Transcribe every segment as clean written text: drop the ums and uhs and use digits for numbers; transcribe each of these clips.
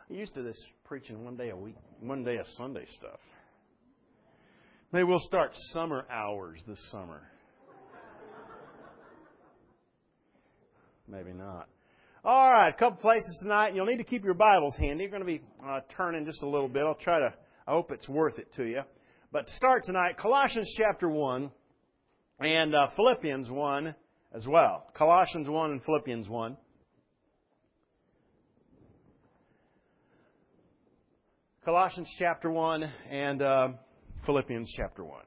I'm used to this preaching one day a week, one day of Sunday stuff. Maybe we'll start summer hours this summer. Maybe not. All right, a couple places tonight. You'll need to keep your Bibles handy. You're going to be turning just a little bit. I hope it's worth it to you. But to start tonight, Colossians chapter 1 and Philippians 1 as well. Colossians 1 and Philippians 1. Colossians chapter 1 and Philippians chapter 1.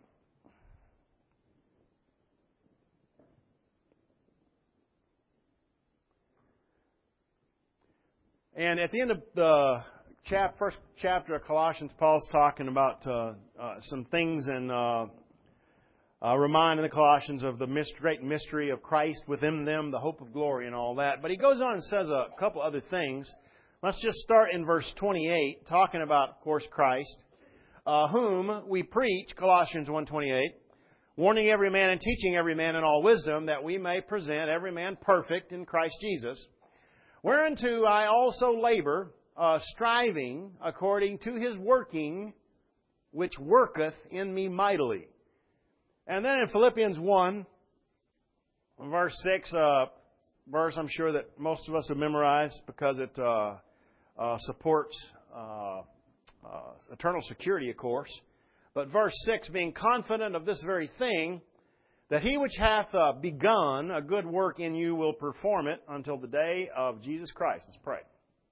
And at the end of the first chapter of Colossians, Paul's talking about some things and reminding the Colossians of the great mystery of Christ within them, the hope of glory and all that. But he goes on and says a couple other things. Let's just start in verse 28, talking about, of course, Christ, whom we preach, Colossians 1:28, warning every man and teaching every man in all wisdom, that we may present every man perfect in Christ Jesus. Whereunto I also labor, striving according to His working, which worketh in me mightily. And then in Philippians 1, verse 6, verse I'm sure that most of us have memorized because it supports eternal security, of course. But verse 6, being confident of this very thing, that He which hath begun a good work in you will perform it until the day of Jesus Christ. Let's pray.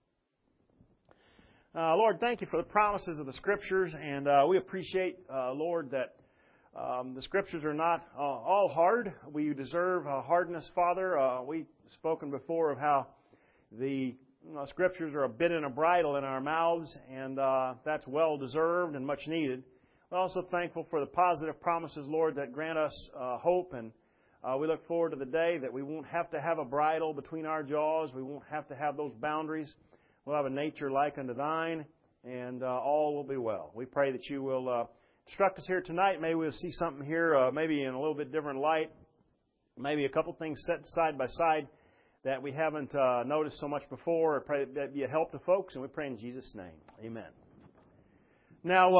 Lord, thank You for the promises of the Scriptures, and we appreciate, Lord, that the Scriptures are not all hard. We deserve hardness, Father. We've spoken before of how the Scriptures are a bit and a bridle in our mouths, and that's well deserved and much needed. We're also thankful for the positive promises, Lord, that grant us hope, and we look forward to the day that we won't have to have a bridle between our jaws. We won't have to have those boundaries. We'll have a nature like unto Thine, and all will be well. We pray that You will instruct us here tonight. Maybe we'll see something here, maybe in a little bit different light, maybe a couple things set side by side that we haven't noticed so much before. I pray that be a help to folks, and we pray in Jesus' name. Amen. Now,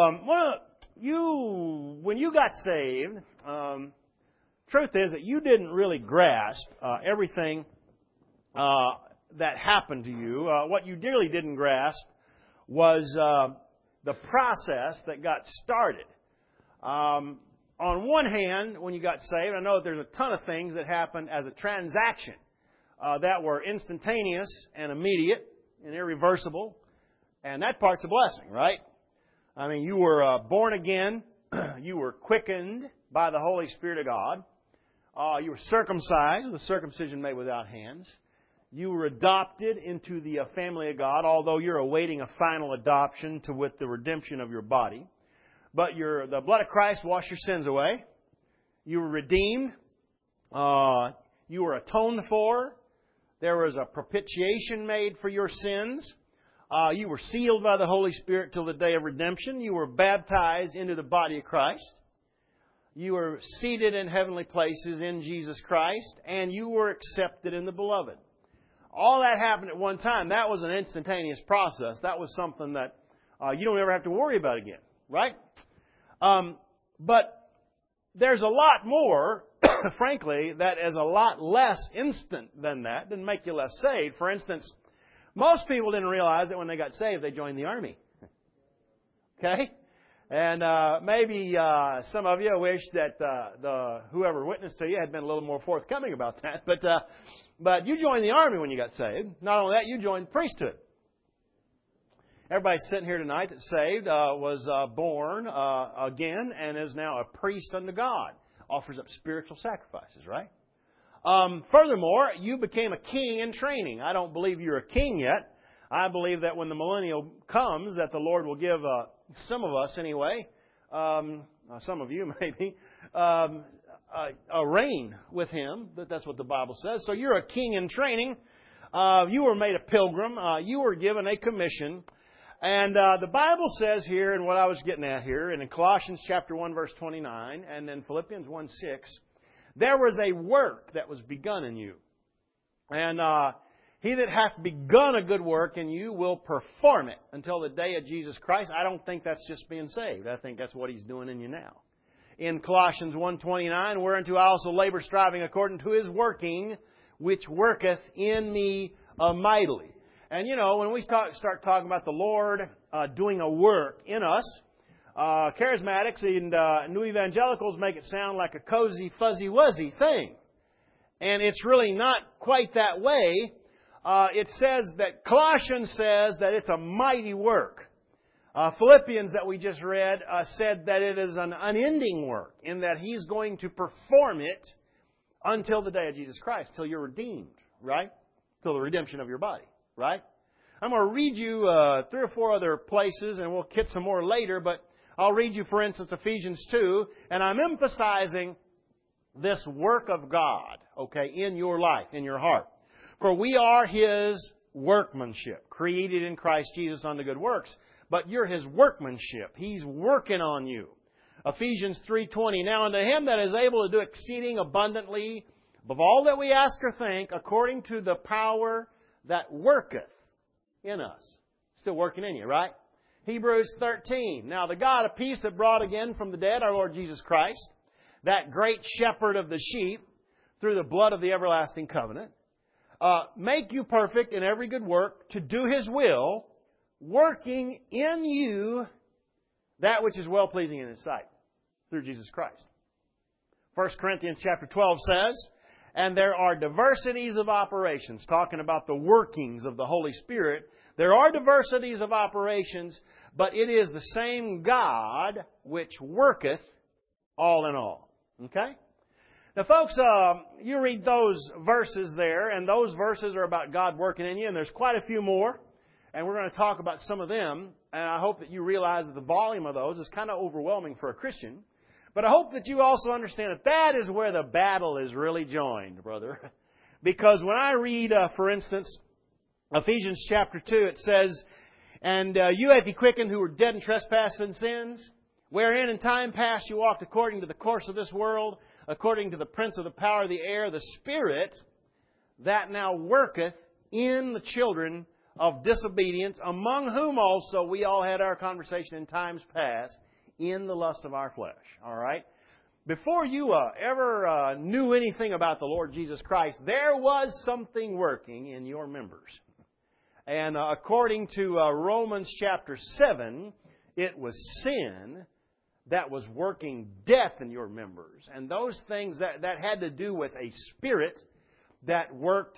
when you got saved, truth is that you didn't really grasp everything that happened to you. What you really didn't grasp was the process that got started. On one hand, when you got saved, I know that there's a ton of things that happened as a transaction that were instantaneous and immediate and irreversible, and that part's a blessing, right? I mean, you were born again. You were quickened by the Holy Spirit of God. You were circumcised with a circumcision made without hands. You were adopted into the family of God, although you're awaiting a final adoption with the redemption of your body. But the blood of Christ washed your sins away. You were redeemed. You were atoned for. There was a propitiation made for your sins. You were sealed by the Holy Spirit till the day of redemption. You were baptized into the body of Christ. You were seated in heavenly places in Jesus Christ. And you were accepted in the Beloved. All that happened at one time. That was an instantaneous process. That was something that you don't ever have to worry about again. Right? But there's a lot more, frankly, that is a lot less instant than that. Didn't make you less saved. For instance, most people didn't realize that when they got saved, they joined the army. Okay? And maybe some of you wish that whoever witnessed to you had been a little more forthcoming about that. But you joined the army when you got saved. Not only that, you joined the priesthood. Everybody sitting here tonight that's saved was born again and is now a priest unto God. Offers up spiritual sacrifices, right? Furthermore, you became a king in training. I don't believe you're a king yet. I believe that when the millennium comes, that the Lord will give some of us anyway, some of you maybe, a reign with Him. That's what the Bible says. So you're a king in training. You were made a pilgrim. You were given a commission. And the Bible says here, and what I was getting at here, and in Colossians chapter 1, verse 29, and then Philippians 1:6, there was a work that was begun in you. And He that hath begun a good work in you will perform it until the day of Jesus Christ. I don't think that's just being saved. I think that's what He's doing in you now. In Colossians 1:29, whereunto I also labor, striving according to His working, which worketh in me mightily. And when we start talking about the Lord doing a work in us, charismatics and new evangelicals make it sound like a cozy, fuzzy-wuzzy thing. And it's really not quite that way. It says that Colossians says that it's a mighty work. Philippians that we just read said that it is an unending work in that He's going to perform it until the day of Jesus Christ, till you're redeemed, right? Till the redemption of your body, right? I'm going to read you 3 or 4 other places, and we'll get some more later, but I'll read you, for instance, Ephesians 2, and I'm emphasizing this work of God, okay, in your life, in your heart. For we are His workmanship, created in Christ Jesus unto good works. But you're His workmanship. He's working on you. Ephesians 3:20, now unto Him that is able to do exceeding abundantly above all that we ask or think, according to the power that worketh in us. Still working in you, right? Hebrews 13, now the God of peace that brought again from the dead our Lord Jesus Christ, that great shepherd of the sheep, through the blood of the everlasting covenant, make you perfect in every good work to do His will, working in you that which is well-pleasing in His sight, through Jesus Christ. 1 Corinthians chapter 12 says, and there are diversities of operations, talking about the workings of the Holy Spirit. There are diversities of operations, but it is the same God which worketh all in all. Okay? Now, folks, you read those verses there, and those verses are about God working in you, and there's quite a few more, and we're going to talk about some of them, and I hope that you realize that the volume of those is kind of overwhelming for a Christian, but I hope that you also understand that that is where the battle is really joined, brother. Because when I read, for instance, Ephesians chapter 2, it says, and you hath He quickened who were dead in trespasses and sins, wherein in time past you walked according to the course of this world, according to the prince of the power of the air, the Spirit that now worketh in the children of disobedience, among whom also we all had our conversation in times past in the lust of our flesh. All right? Before you ever knew anything about the Lord Jesus Christ, there was something working in your members. And according to Romans chapter 7, it was sin that was working death in your members. And those things that had to do with a spirit that worked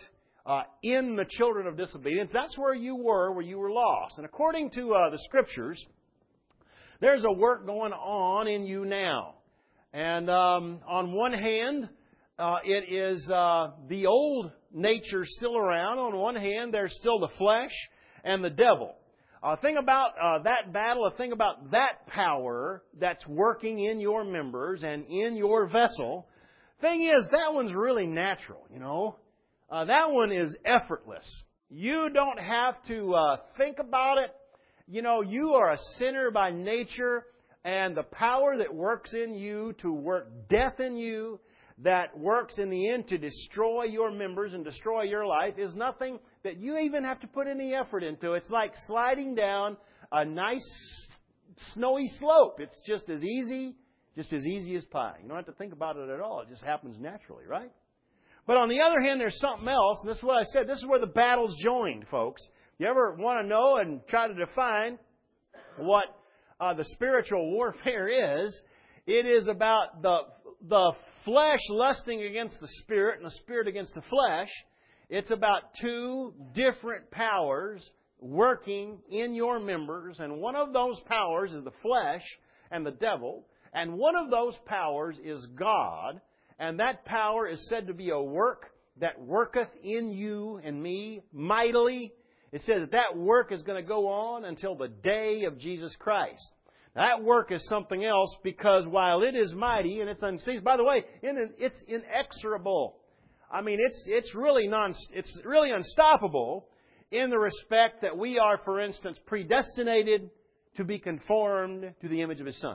in the children of disobedience. That's where you were lost. And according to the Scriptures, there's a work going on in you now. And on one hand, it is the old nature still around. On one hand, there's still the flesh and the devil. Thing about that battle, a thing about that power that's working in your members and in your vessel. Thing is, that one's really natural, you know. That one is effortless. You don't have to think about it. You know, you are a sinner by nature, and the power that works in you to work death in you, that works in the end to destroy your members and destroy your life, is nothing that you even have to put any effort into. It's like sliding down a nice snowy slope. It's just as easy as pie. You don't have to think about it at all. It just happens naturally, right? But on the other hand, there's something else, and this is what I said. This is where the battle's joined, folks. You ever want to know and try to define what the spiritual warfare is? It is about the flesh lusting against the Spirit and the Spirit against the flesh. It's about two different powers working in your members, and one of those powers is the flesh and the devil, and one of those powers is God, and that power is said to be a work that worketh in you and me mightily. It says that work is going to go on until the day of Jesus Christ. That work is something else, because while it is mighty and it's unceasing, by the way, it's inexorable. I mean, it's really unstoppable in the respect that we are, for instance, predestinated to be conformed to the image of His Son.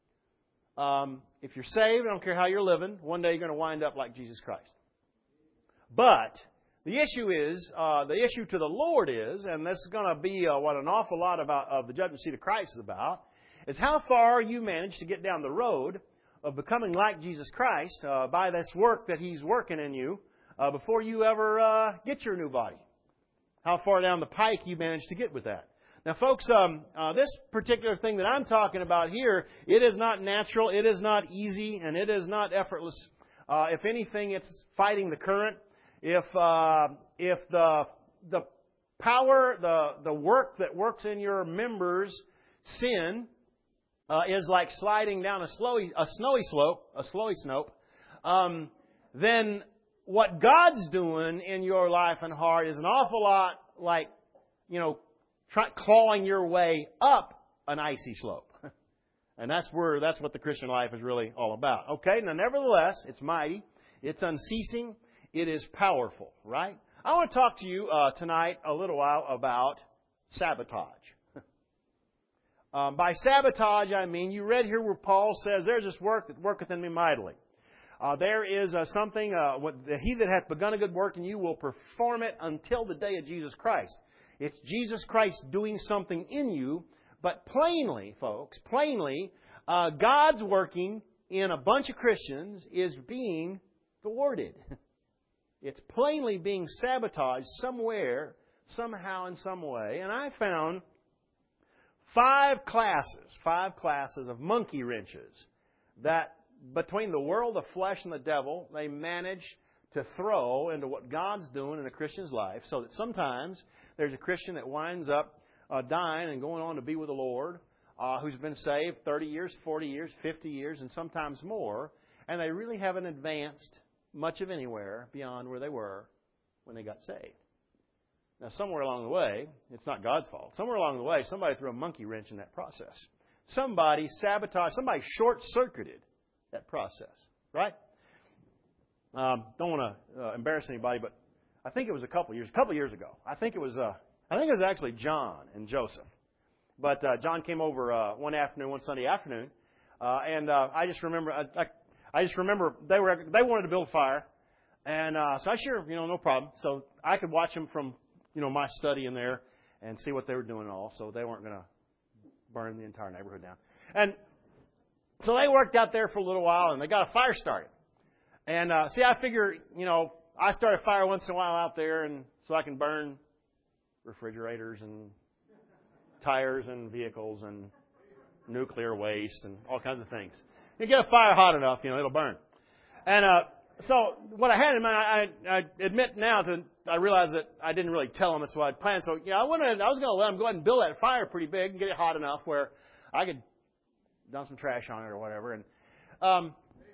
If you're saved, I don't care how you're living, one day you're going to wind up like Jesus Christ. But The issue to the Lord is, and this is going to be what an awful lot of the judgment seat of Christ is about, is how far you manage to get down the road of becoming like Jesus Christ by this work that He's working in you before you ever get your new body. How far down the pike you manage to get with that. Now, folks, this particular thing that I'm talking about here, it is not natural, it is not easy, and it is not effortless. If anything, it's fighting the current. If the power, the work that works in your members, sin, is like sliding down a snowy slope, then what God's doing in your life and heart is an awful lot like, clawing your way up an icy slope. And that's what the Christian life is really all about. Okay, now nevertheless, it's mighty, it's unceasing, it is powerful, right? I want to talk to you tonight a little while about sabotage. By sabotage, I mean, you read here where Paul says, there's this work that worketh in me mightily. There is something, he that hath begun a good work in you will perform it until the day of Jesus Christ. It's Jesus Christ doing something in you, but plainly, folks, God's working in a bunch of Christians is being thwarted. It's plainly being sabotaged somewhere, somehow, in some way. And I found five classes of monkey wrenches that between the world, the flesh, and the devil, they manage to throw into what God's doing in a Christian's life, so that sometimes there's a Christian that winds up dying and going on to be with the Lord, who's been saved 30 years, 40 years, 50 years, and sometimes more, and they really haven't advanced much of anywhere beyond where they were when they got saved. Now, somewhere along the way, it's not God's fault. Somewhere along the way, somebody threw a monkey wrench in that process. Somebody sabotaged, somebody short-circuited that process, right? Don't want to embarrass anybody, but I think it was a couple years ago. I think it was actually John and Joseph. But John came over one Sunday afternoon, and I just remember they wanted to build a fire, and so I no problem. So I could watch them from my study in there and see what they were doing and all. So they weren't going to burn the entire neighborhood down. And so they worked out there for a little while, and they got a fire started. And I figure, I start a fire once in a while out there, and so I can burn refrigerators and tires and vehicles and nuclear waste and all kinds of things. You get a fire hot enough, it'll burn. And so what I had in mind, I admit now that I realized that I didn't really tell them that's what I'd planned. So I was going to let them go ahead and build that fire pretty big and get it hot enough where I could dump some trash on it or whatever. And I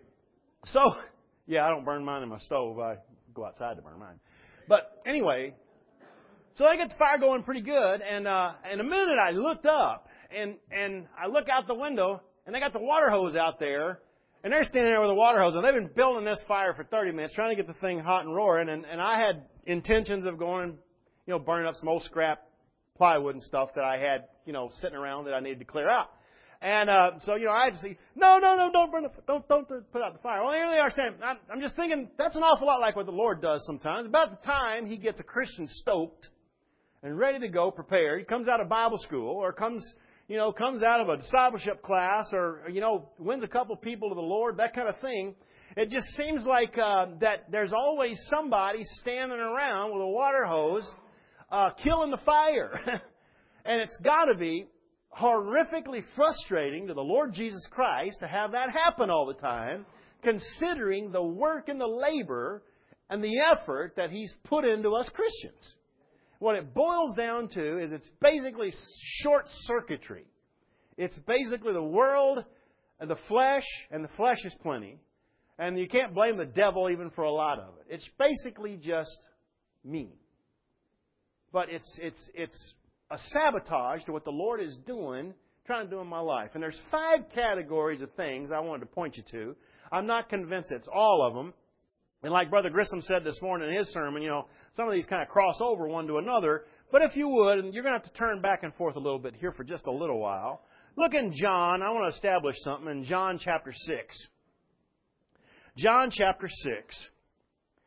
don't burn mine in my stove. I go outside to burn mine. But anyway, so I get the fire going pretty good. And in a minute, I looked up and I look out the window, and they got the water hose out there. And they're standing there with a water hose. And they've been building this fire for 30 minutes, trying to get the thing hot and roaring. And I had intentions of going and, burning up some old scrap plywood and stuff that I had, sitting around that I needed to clear out. And so I had to say, no, don't burn don't put out the fire. Well, here they are saying, I'm just thinking that's an awful lot like what the Lord does sometimes. About the time He gets a Christian stoked and ready to go, prepared, he comes out of Bible school or comes out of a discipleship class or, wins a couple people to the Lord, that kind of thing. It just seems like that there's always somebody standing around with a water hose killing the fire. And it's got to be horrifically frustrating to the Lord Jesus Christ to have that happen all the time, considering the work and the labor and the effort that He's put into us Christians. What it boils down to is it's basically short circuitry. It's basically the world and the flesh is plenty. And you can't blame the devil even for a lot of it. It's basically just me. But it's a sabotage to what the Lord is trying to do in my life. And there's 5 categories of things I wanted to point you to. I'm not convinced it's all of them. And like Brother Grissom said this morning in his sermon, some of these kind of cross over one to another. But if you would, and you're going to have to turn back and forth a little bit here for just a little while. Look in John. I want to establish something in John chapter 6. John chapter 6.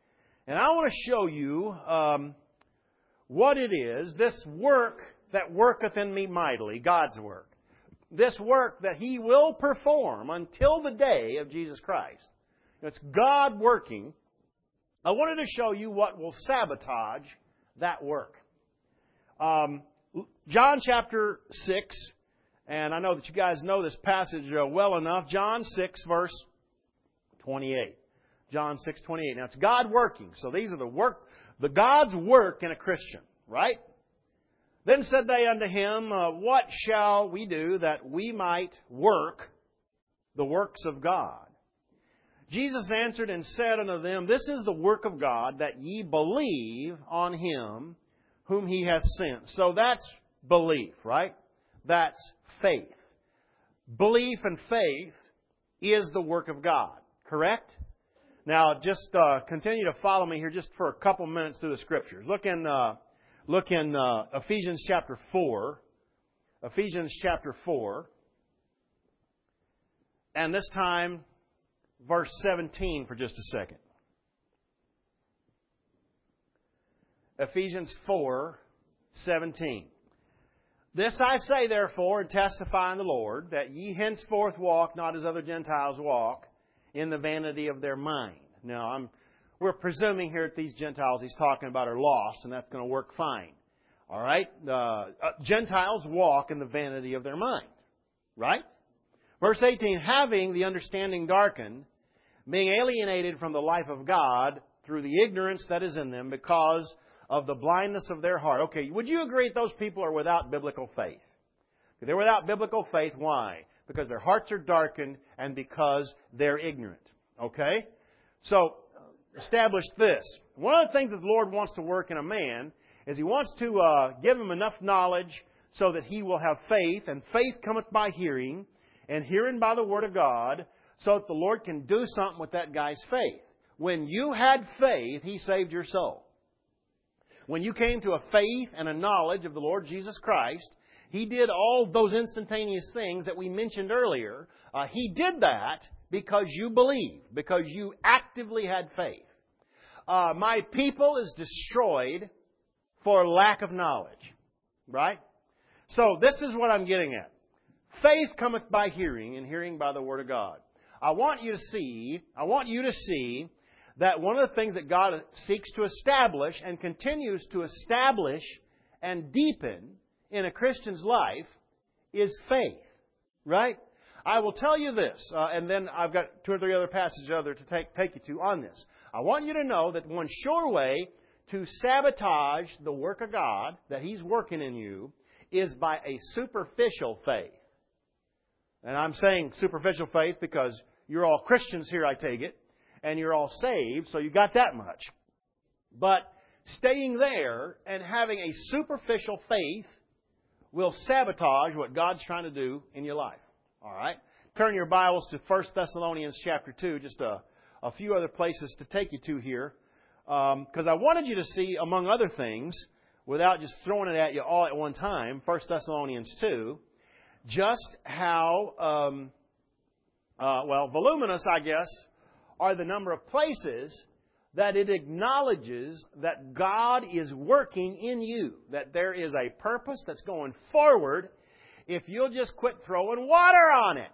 And I want to show you what it is, this work that worketh in me mightily, God's work. This work that He will perform until the day of Jesus Christ. It's God working. I wanted to show you what will sabotage that work. John chapter 6, and I know that you guys know this passage well enough. John 6, verse 28. John 6:28. Now it's God working. So these are the God's work in a Christian, right? Then said they unto him, What shall we do that we might work the works of God? Jesus answered and said unto them, This is the work of God, that ye believe on Him whom He hath sent. So that's belief, right? That's faith. Belief and faith is the work of God, correct? Now, just continue to follow me here just for a couple minutes through the Scriptures. Look in Ephesians chapter 4. Ephesians chapter 4. And this time, verse 17 for just a second. Ephesians 4:17. This I say therefore, and testify in the Lord, that ye henceforth walk not as other Gentiles walk, in the vanity of their mind. Now, we're presuming here that these Gentiles He's talking about are lost, and that's going to work fine. All right? Gentiles walk in the vanity of their mind. Right? Verse 18, having the understanding darkened, being alienated from the life of God through the ignorance that is in them because of the blindness of their heart. Okay, would you agree that those people are without biblical faith? They're without biblical faith. Why? Because their hearts are darkened and because they're ignorant. Okay? So, establish this. One of the things that the Lord wants to work in a man is He wants to give him enough knowledge so that he will have faith, and faith cometh by hearing, and hearing by the Word of God, so that the Lord can do something with that guy's faith. When you had faith, He saved your soul. When you came to a faith and a knowledge of the Lord Jesus Christ, He did all those instantaneous things that we mentioned earlier. He did that because you believed, because you actively had faith. My people is destroyed for lack of knowledge. Right? So this is what I'm getting at. Faith cometh by hearing, and hearing by the Word of God. I want you to see that one of the things that God seeks to establish and continues to establish and deepen in a Christian's life is faith. Right? I will tell you this, and then I've got 2 or 3 other passages to take you to on this. I want you to know that one sure way to sabotage the work of God that He's working in you is by a superficial faith. And I'm saying superficial faith because you're all Christians here, I take it, and you're all saved, so you got that much. But staying there and having a superficial faith will sabotage what God's trying to do in your life. All right? Turn your Bibles to 1 Thessalonians chapter 2, just a few other places to take you to here. Because I wanted you to see, among other things, without just throwing it at you all at one time, 1 Thessalonians 2, just how, voluminous, I guess, are the number of places that it acknowledges that God is working in you, that there is a purpose that's going forward if you'll just quit throwing water on it.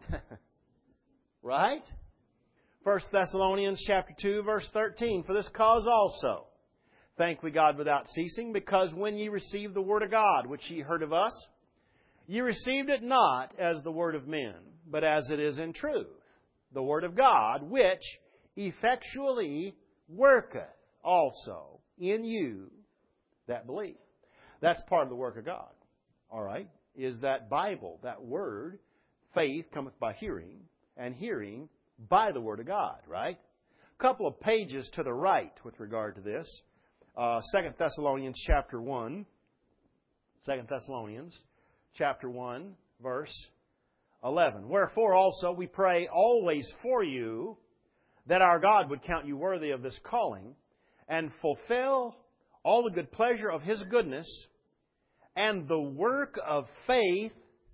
Right? 1 Thessalonians chapter 2, verse 13, For this cause also thank we God without ceasing, because when ye received the word of God, which ye heard of us, ye received it not as the word of men, but as it is in truth, the word of God, which effectually worketh also in you that believe. That's part of the work of God. All right? Is that Bible, that Word. Faith cometh by hearing, and hearing by the Word of God, right? A couple of pages to the right with regard to this. 2 Thessalonians chapter 1. 2 Thessalonians chapter 1, verse 11. Wherefore also we pray always for you, that our God would count you worthy of this calling, and fulfill all the good pleasure of His goodness, and the work of faith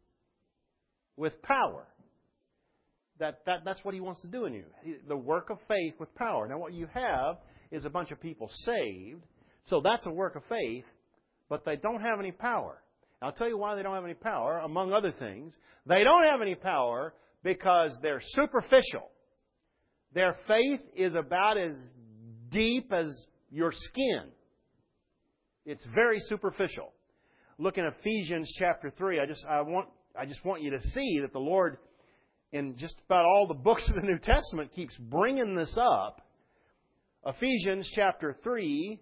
with power. That's what He wants to do in you. The work of faith with power. Now what you have is a bunch of people saved. So that's a work of faith, but they don't have any power. I'll tell you why they don't have any power, among other things. They don't have any power because they're superficial. Their faith is about as deep as your skin. It's very superficial. Look in Ephesians chapter 3. I just want you to see that the Lord, in just about all the books of the New Testament, keeps bringing this up. Ephesians chapter 3.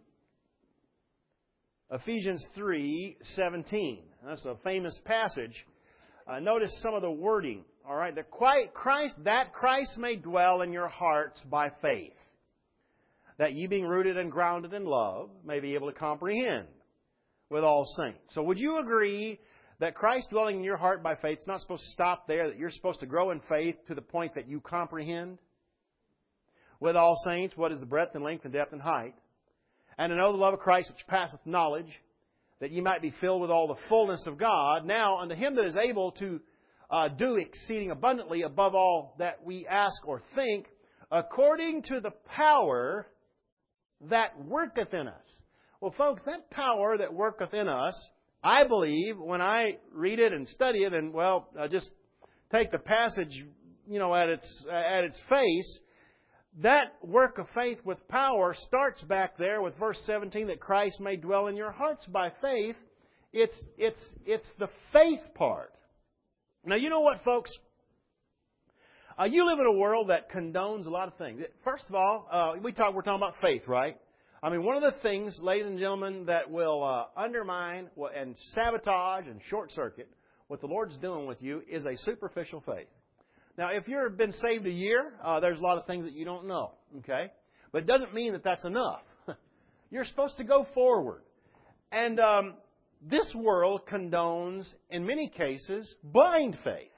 Ephesians 3:17. That's a famous passage. Notice some of the wording. All right, that Christ may dwell in your hearts by faith, that ye being rooted and grounded in love may be able to comprehend with all saints. So would you agree that Christ dwelling in your heart by faith is not supposed to stop there, that you're supposed to grow in faith to the point that you comprehend with all saints what is the breadth and length and depth and height, and to know the love of Christ which passeth knowledge, that ye might be filled with all the fullness of God. Now unto Him that is able to do exceeding abundantly above all that we ask or think, according to the power that worketh in us. Well, folks, that power that worketh in us, I believe, when I read it and study it, and just take the passage, at its face, that work of faith with power starts back there with verse 17, that Christ may dwell in your hearts by faith. It's the faith part. Now, you know what, folks? You live in a world that condones a lot of things. First of all, we're talking about faith, right? I mean, one of the things, ladies and gentlemen, that will undermine and sabotage and short-circuit what the Lord's doing with you is a superficial faith. Now, if you've been saved a year, there's a lot of things that you don't know, okay? But it doesn't mean that that's enough. You're supposed to go forward. And this world condones, in many cases, blind faith.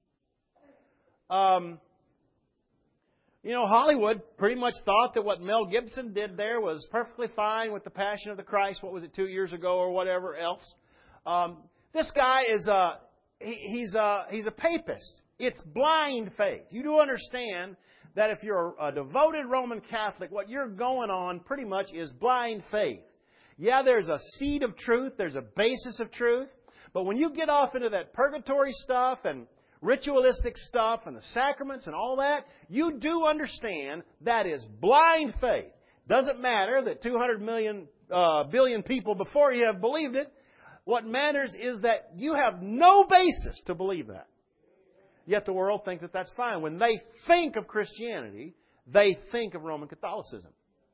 Hollywood pretty much thought that what Mel Gibson did there was perfectly fine with the Passion of the Christ. What was it, 2 years ago or whatever else? This guy is he's a papist. It's blind faith. You do understand that if you're a devoted Roman Catholic, what you're going on pretty much is blind faith. Yeah, there's a seed of truth. There's a basis of truth. But when you get off into that purgatory stuff and ritualistic stuff and the sacraments and all that, you do understand that is blind faith. Doesn't matter that 200 billion people before you have believed it. What matters is that you have no basis to believe that. Yet the world thinks that that's fine. When they think of Christianity, they think of Roman Catholicism.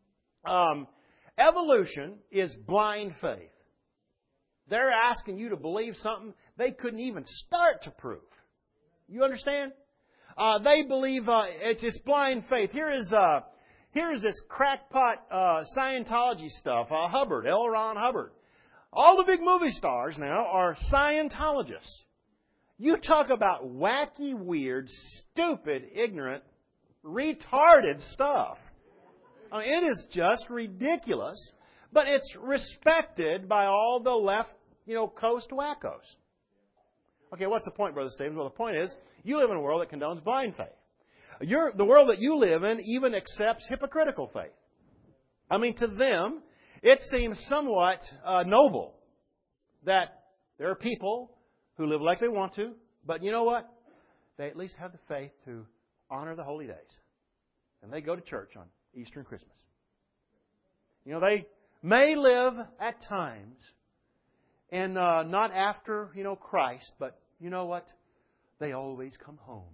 Evolution is blind faith. They're asking you to believe something they couldn't even start to prove. You understand? They believe it's blind faith. Here is this crackpot Scientology stuff. Hubbard, L. Ron Hubbard. All the big movie stars now are Scientologists. You talk about wacky, weird, stupid, ignorant, retarded stuff. I mean, it is just ridiculous, but it's respected by all the left, coast wackos. Okay, what's the point, Brother Stevens? Well, the point is, you live in a world that condones blind faith. The world that you live in even accepts hypocritical faith. I mean, to them, it seems somewhat noble that there are people who live like they want to, but you know what? They at least have the faith to honor the holy days. And they go to church on Easter and Christmas. They may live at times and not after, Christ, but you know what? They always come home.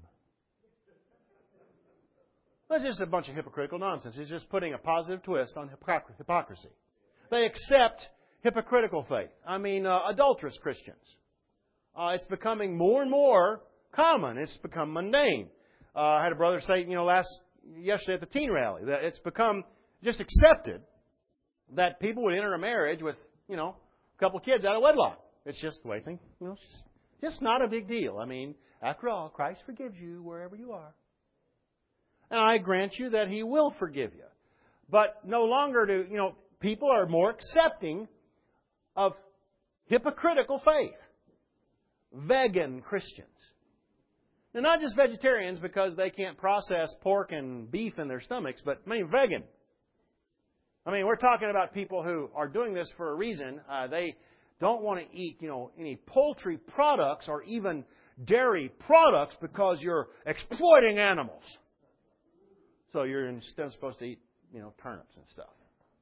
That's just a bunch of hypocritical nonsense. It's just putting a positive twist on hypocrisy. They accept hypocritical faith. I mean, adulterous Christians. It's becoming more and more common. It's become mundane. I had a brother say, yesterday at the teen rally, that it's become just accepted that people would enter a marriage with, a couple of kids out of wedlock. It's just the way things, it's just not a big deal. I mean, after all, Christ forgives you wherever you are. And I grant you that He will forgive you. But no longer people are more accepting of hypocritical faith. Vegan Christians. Now, not just vegetarians because they can't process pork and beef in their stomachs, but vegan. I mean, we're talking about people who are doing this for a reason. They don't want to eat, any poultry products or even dairy products because you're exploiting animals. So you're instead supposed to eat, turnips and stuff.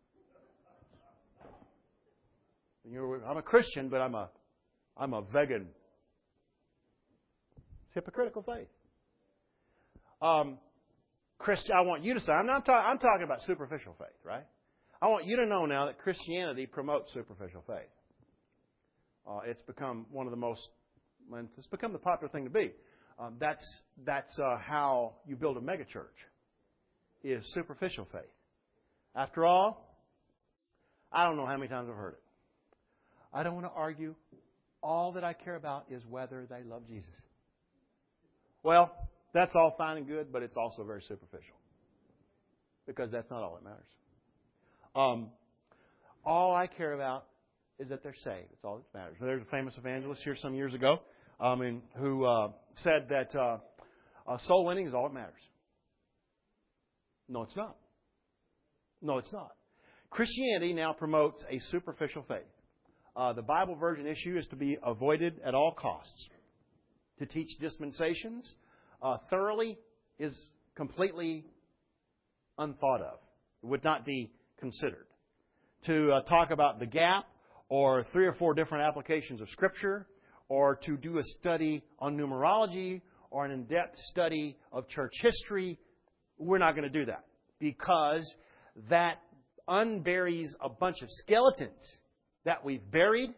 I'm a Christian, but I'm a vegan. It's hypocritical faith. Christian, I want you to say, I'm talking about superficial faith, right? I want you to know now that Christianity promotes superficial faith. It's become it's become the popular thing to be. That's how you build a megachurch, is superficial faith. After all, I don't know how many times I've heard it. I don't want to argue. All that I care about is whether they love Jesus. Well, that's all fine and good, but it's also very superficial. Because that's not all that matters. All I care about is that they're saved. It's all that matters. There's a famous evangelist here some years ago who said that soul winning is all that matters. No, it's not. No, it's not. Christianity now promotes a superficial faith. The Bible version issue is to be avoided at all costs. To teach dispensations thoroughly is completely unthought of. It would not be considered. To talk about the gap or 3 or 4 different applications of Scripture, or to do a study on numerology or an in-depth study of church history, we're not going to do that. Because that unburies a bunch of skeletons that we've buried,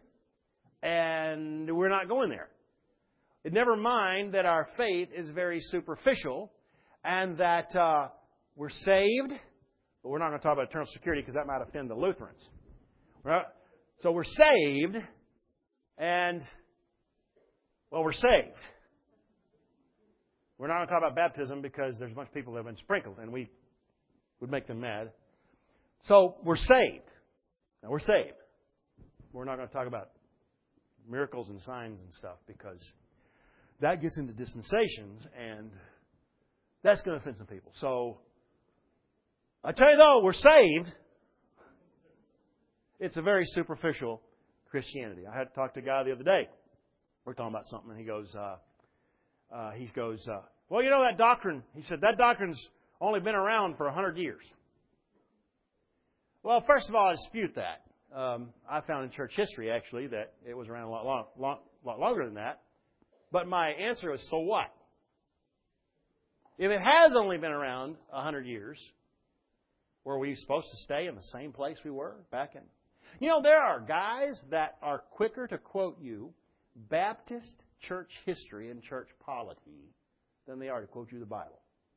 and we're not going there. Never mind that our faith is very superficial and that we're saved, but we're not going to talk about eternal security because that might offend the Lutherans. Right? So we're saved, and, we're saved. We're not going to talk about baptism because there's a bunch of people that have been sprinkled, and we would make them mad. So we're saved. Now, we're saved. We're not going to talk about miracles and signs and stuff because that gets into dispensations, and that's going to offend some people. So, I tell you though, we're saved. It's a very superficial Christianity. I had to talk to a guy the other day. We're talking about something, and he goes, well, that doctrine, he said, that doctrine's only been around for 100 years. Well, first of all, I dispute that. I found in church history, actually, that it was around a lot longer than that. But my answer is, so what? If it has only been around 100 years, were we supposed to stay in the same place we were back in? There are guys that are quicker to quote you Baptist church history and church polity than they are to quote you the Bible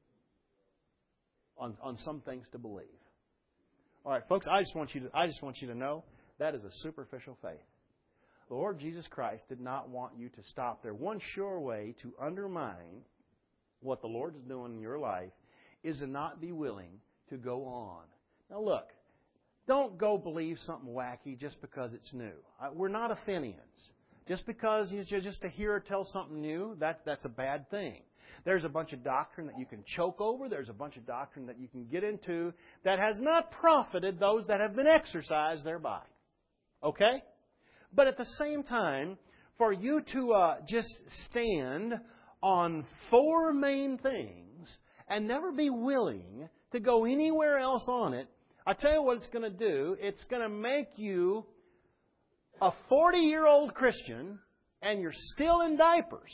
on some things to believe. All right, folks, I just want you to know that is a superficial faith. The Lord Jesus Christ did not want you to stop there. One sure way to undermine what the Lord is doing in your life is to not be willing to go on. Now look, don't go believe something wacky just because it's new. We're not Athenians. Just because you're just to hear or tell something new, that's a bad thing. There's a bunch of doctrine that you can choke over. There's a bunch of doctrine that you can get into that has not profited those that have been exercised thereby. Okay? But at the same time, for you to just stand on 4 main things and never be willing to go anywhere else on it, I tell you what it's going to do. It's going to make you a 40-year-old Christian and you're still in diapers.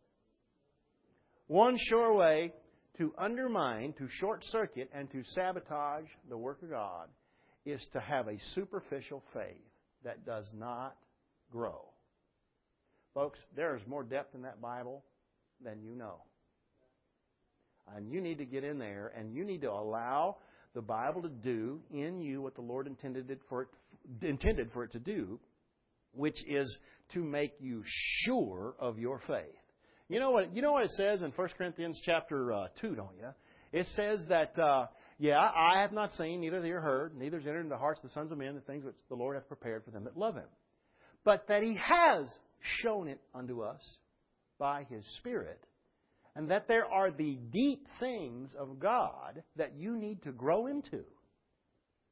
One sure way to undermine, to short-circuit, and to sabotage the work of God is to have a superficial faith that does not grow. Folks, there is more depth in that Bible than you know. And you need to get in there and you need to allow the Bible to do in you what the Lord intended for it to do, which is to make you sure of your faith. You know what it says in 1 Corinthians chapter 2, don't you? It says that, I have not seen, neither have you heard, neither has entered into the hearts of the sons of men the things which the Lord hath prepared for them that love Him. But that He has shown it unto us by His Spirit, and that there are the deep things of God that you need to grow into.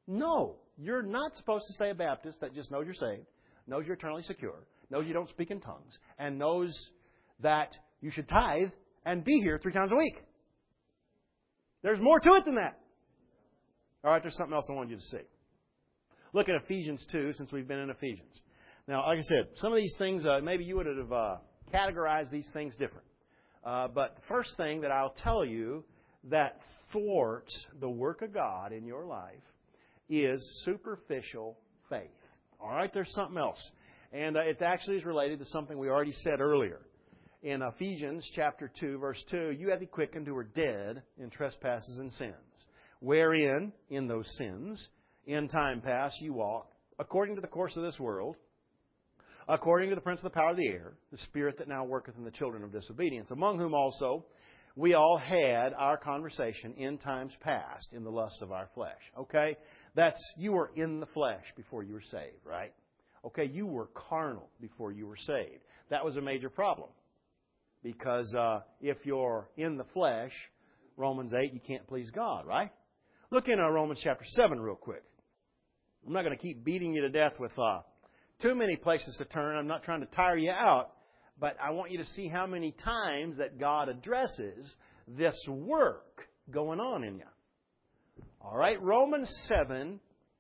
No, you're not supposed to stay a Baptist that just knows you're saved, knows you're eternally secure, knows you don't speak in tongues, and knows that you should tithe and be here 3 times a week. There's more to it than that. All right, there's something else I wanted you to see. Look at Ephesians 2, since we've been in Ephesians. Now, like I said, some of these things, maybe you would have categorized these things different. But the first thing that I'll tell you that thwarts the work of God in your life is superficial faith. All right, there's something else. And it actually is related to something we already said earlier. In Ephesians chapter 2, verse 2, you have the quickened who were dead in trespasses and sins, wherein, in those sins, in time past you walked, according to the course of this world, according to the prince of the power of the air, the spirit that now worketh in the children of disobedience, among whom also we all had our conversation in times past in the lusts of our flesh. Okay? You were in the flesh before you were saved, right? Okay, you were carnal before you were saved. That was a major problem. Because if you're in the flesh, Romans 8, you can't please God, right? Look in Romans chapter 7 real quick. I'm not going to keep beating you to death with too many places to turn. I'm not trying to tire you out. But I want you to see how many times that God addresses this work going on in you. All right, Romans 7,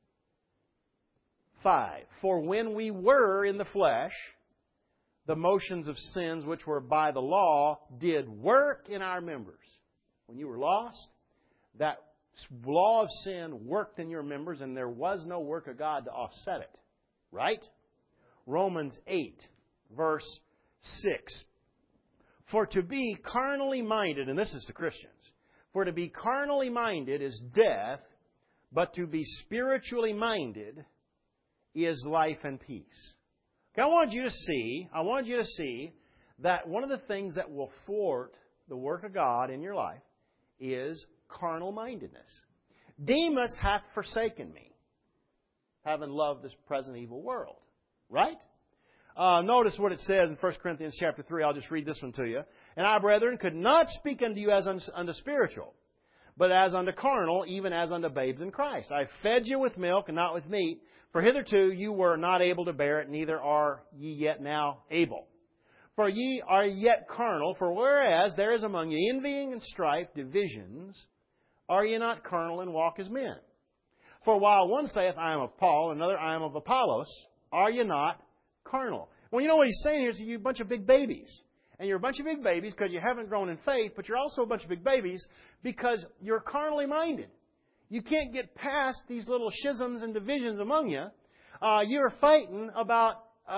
5. For when we were in the flesh, the motions of sins which were by the law did work in our members. When you were lost, that law of sin worked in your members, and there was no work of God to offset it. Right? Romans 8, verse 6. For to be carnally minded, and this is to Christians, for to be carnally minded is death, but to be spiritually minded is life and peace. Okay, I want you to see that one of the things that will thwart the work of God in your life is carnal mindedness. Demas hath forsaken me, having loved this present evil world. Right? Notice what it says in 1 Corinthians chapter 3. I'll just read this one to you. And I, brethren, could not speak unto you as unto spiritual, but as unto carnal, even as unto babes in Christ. I fed you with milk and not with meat, for hitherto you were not able to bear it, neither are ye yet now able. For ye are yet carnal, for whereas there is among you envying and strife, divisions, are ye not carnal and walk as men? For while one saith, I am of Paul, another, I am of Apollos, are ye not carnal? Well, you know what he's saying here is you're a bunch of big babies. And you're a bunch of big babies because you haven't grown in faith, but you're also a bunch of big babies because you're carnally minded. You can't get past these little schisms and divisions among you. You're fighting about,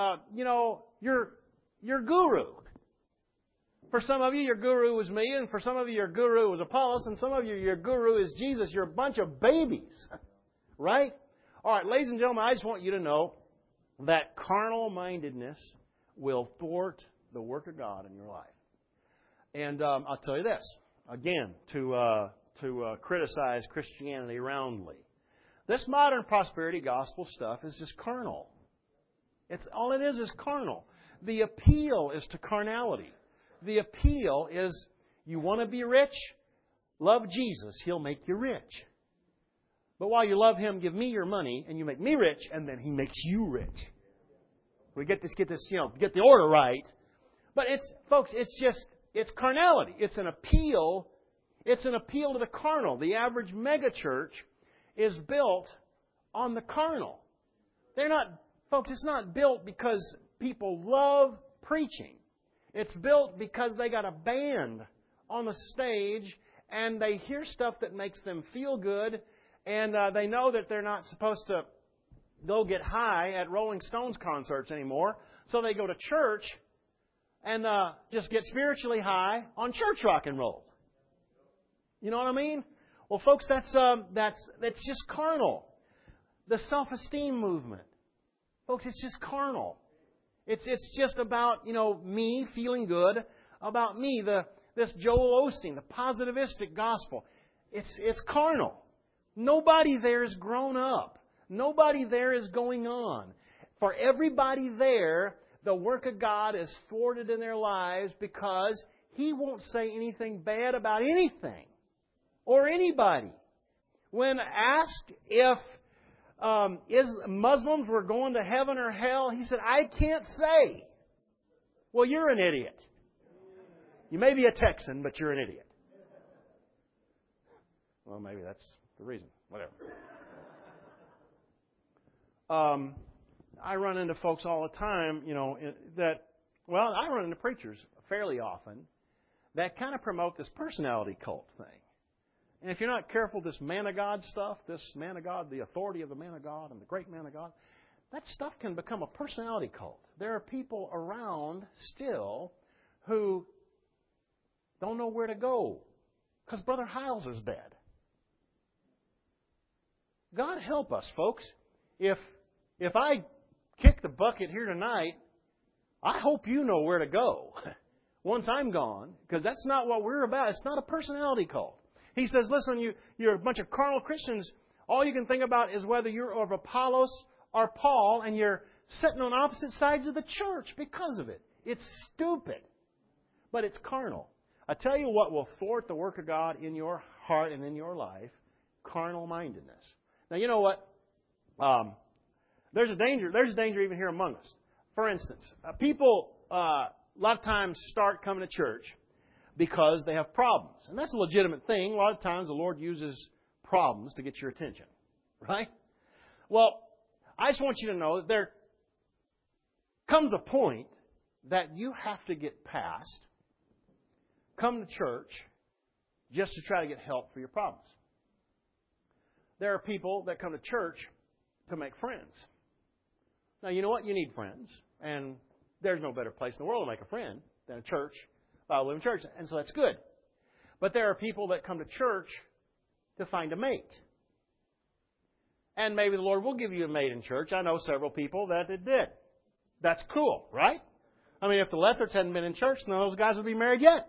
your guru. For some of you, your guru is me, and for some of you, your guru is Apollos, and some of you, your guru is Jesus. You're a bunch of babies. Right? All right, ladies and gentlemen, I just want you to know that carnal mindedness will thwart the work of God in your life. And I'll tell you this, again, to criticize Christianity roundly. This modern prosperity gospel stuff is just carnal. All it is carnal. The appeal is to carnality. The appeal is, you want to be rich? Love Jesus. He'll make you rich. But while you love Him, give me your money, and you make me rich, and then He makes you rich. We get the order right. But it's carnality. It's an appeal. It's an appeal to the carnal. The average megachurch is built on the carnal. It's not built because people love preaching. It's built because they got a band on the stage and they hear stuff that makes them feel good, and they know that they're not supposed to go get high at Rolling Stones concerts anymore, so they go to church and just get spiritually high on church rock and roll. You know what I mean? Well, folks, that's just carnal. The self-esteem movement, folks, it's just carnal. It's just about me feeling good about me. This Joel Osteen, the positivistic gospel. It's carnal. Nobody there is grown up. Nobody there is going on. For everybody there, the work of God is thwarted in their lives because He won't say anything bad about anything or anybody. When asked if Is Muslims were going to heaven or hell? He said, I can't say. Well, you're an idiot. You may be a Texan, but you're an idiot. Well, maybe that's the reason. Whatever. I run into folks all the time, I run into preachers fairly often that kind of promote this personality cult thing. And if you're not careful, this man of God stuff, this man of God, the authority of the man of God and the great man of God, that stuff can become a personality cult. There are people around still who don't know where to go because Brother Hiles is dead. God help us, folks. If I kick the bucket here tonight, I hope you know where to go once I'm gone, because that's not what we're about. It's not a personality cult. He says, listen, you're a bunch of carnal Christians. All you can think about is whether you're of Apollos or Paul, and you're sitting on opposite sides of the church because of it. It's stupid, but it's carnal. I tell you what will thwart the work of God in your heart and in your life: carnal mindedness. Now, you know what? There's a danger. There's a danger even here among us. For instance, people a lot of times start coming to church because they have problems. And that's a legitimate thing. A lot of times the Lord uses problems to get your attention. Right? Well, I just want you to know that there comes a point that you have to get past, come to church, just to try to get help for your problems. There are people that come to church to make friends. Now, you know what? You need friends. And there's no better place in the world to make a friend than a church, Bible living church. And so that's good. But there are people that come to church to find a mate. And maybe the Lord will give you a mate in church. I know several people that it did. That's cool, right? I mean, if the Lethards hadn't been in church, none of those guys would be married yet.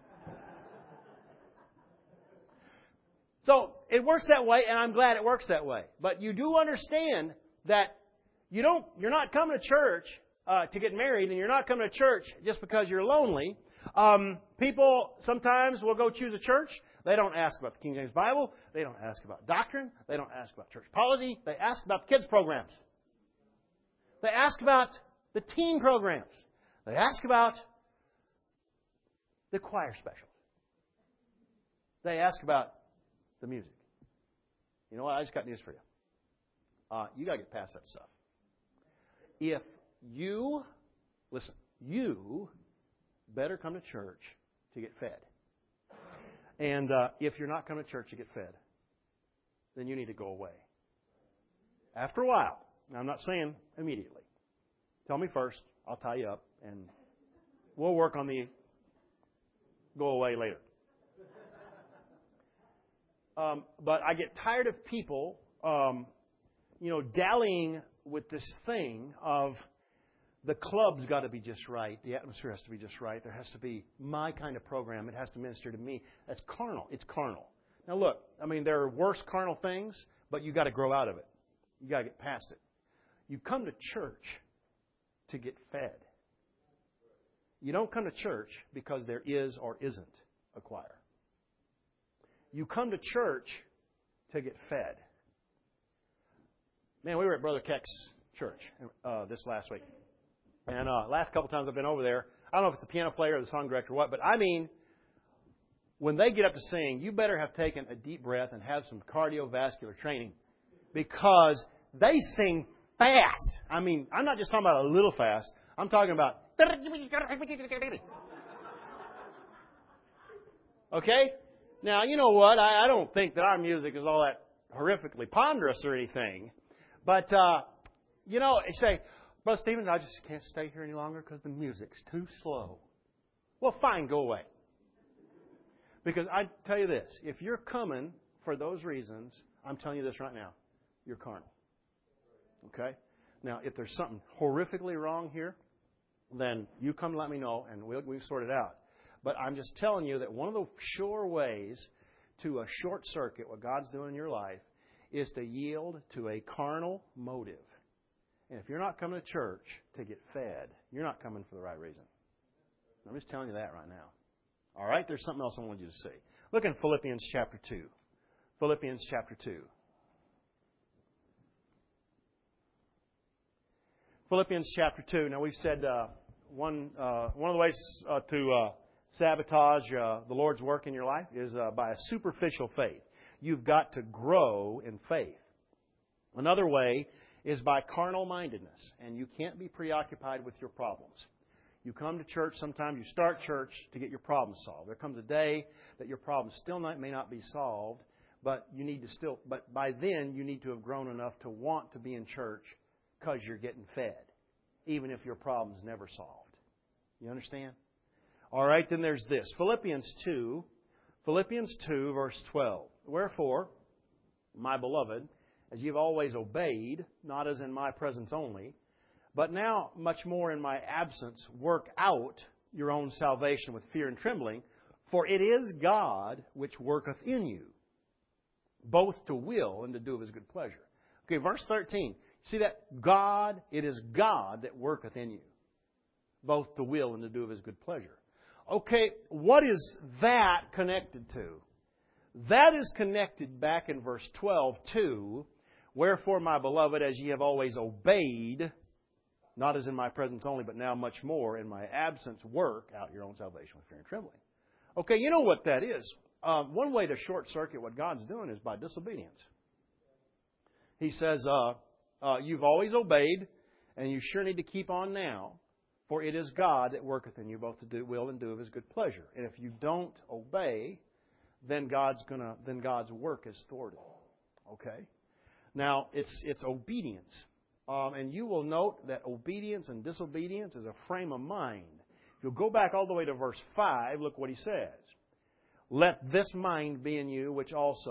So it works that way, and I'm glad it works that way. But you do understand that you're not coming to church to get married, and you're not coming to church just because you're lonely. People sometimes will go choose a church. They don't ask about the King James Bible. They don't ask about doctrine. They don't ask about church polity. They ask about the kids' programs. They ask about the teen programs. They ask about the choir specials. They ask about the music. You know what? I just got news for you. You got to get past that stuff. If you better come to church to get fed. And if you're not coming to church to get fed, then you need to go away. After a while. Now, I'm not saying immediately. Tell me first. I'll tie you up, and we'll work on the go away later. But I get tired of people, dallying with this thing of the club's got to be just right. The atmosphere has to be just right. There has to be my kind of program. It has to minister to me. That's carnal. It's carnal. Now look, there are worse carnal things, but you got to grow out of it. You got to get past it. You come to church to get fed. You don't come to church because there is or isn't a choir. You come to church to get fed. Man, we were at Brother Keck's church this last week. And last couple times I've been over there, I don't know if it's the piano player or the song director or what, but when they get up to sing, you better have taken a deep breath and have some cardiovascular training, because they sing fast. I'm not just talking about a little fast. I'm talking about... Okay? Now, you know what? I don't think that our music is all that horrifically ponderous or anything. But, you say, Brother Stevens, I just can't stay here any longer because the music's too slow. Well, fine, go away. Because I tell you this, if you're coming for those reasons, I'm telling you this right now, you're carnal. Okay? Now, if there's something horrifically wrong here, then you come let me know and we'll sort it out. But I'm just telling you that one of the sure ways to a short circuit what God's doing in your life is to yield to a carnal motive. And if you're not coming to church to get fed, you're not coming for the right reason. I'm just telling you that right now. All right? There's something else I want you to see. Look in Philippians chapter 2. Philippians chapter 2. Philippians chapter 2. Now, we've said one of the ways to sabotage the Lord's work in your life is by a superficial faith. You've got to grow in faith. Another way is by carnal mindedness, and you can't be preoccupied with your problems. You come to church, sometimes you start church to get your problems solved. There comes a day that your problems still may not be solved, but by then you need to have grown enough to want to be in church because you're getting fed, even if your problem's never solved. You understand? All right, then there's this. Philippians 2, verse 12. Wherefore, my beloved, as you've always obeyed, not as in my presence only, but now much more in my absence, work out your own salvation with fear and trembling, for it is God which worketh in you, both to will and to do of His good pleasure. Okay, verse 13. See that? God, it is God that worketh in you, both to will and to do of His good pleasure. Okay, what is that connected to? That is connected back in verse 12 to, wherefore, my beloved, as ye have always obeyed, not as in my presence only, but now much more in my absence, work out your own salvation with fear and trembling. Okay, you know what that is. One way to short-circuit what God's doing is by disobedience. He says, you've always obeyed, and you sure need to keep on now, for it is God that worketh in you both to do will and do of His good pleasure. And if you don't obey, then God's work is thwarted. Okay? Now, it's obedience. And you will note that obedience and disobedience is a frame of mind. If you'll go back all the way to verse 5, look what he says. Let this mind be in you, which was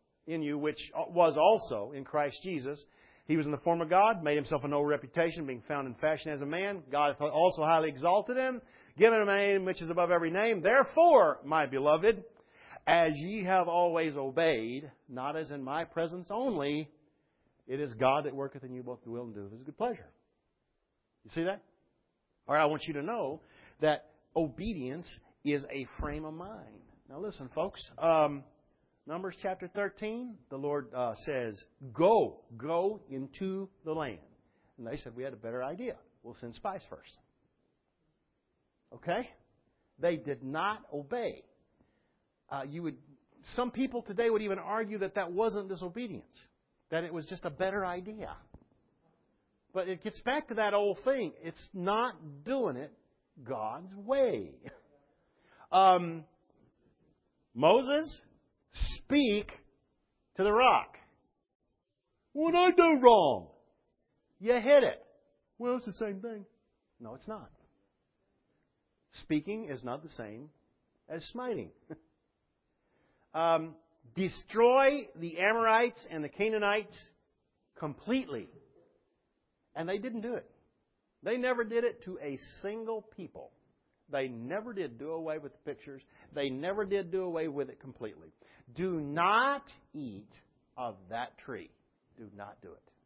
also in Christ Jesus. He was in the form of God, made Himself of no reputation, being found in fashion as a man. God also highly exalted Him, given Him a name which is above every name. Therefore, my beloved, as ye have always obeyed, not as in my presence only, it is God that worketh in you both to will and do of His good pleasure. You see that? All right, I want you to know that obedience is a frame of mind. Now listen, folks. Numbers chapter 13, the Lord says, go into the land. And they said, we had a better idea. We'll send spies first. Okay? They did not obey. Some people today would even argue that wasn't disobedience, that it was just a better idea. But it gets back to that old thing. It's not doing it God's way. Moses, speak to the rock. What'd I do wrong? You hit it. Well, it's the same thing. No, it's not. Speaking is not the same as smiting. Destroy the Amorites and the Canaanites completely. And they didn't do it. They never did it to a single people. They never did do away with the pictures. They never did do away with it completely. Do not eat of that tree. Do not do it.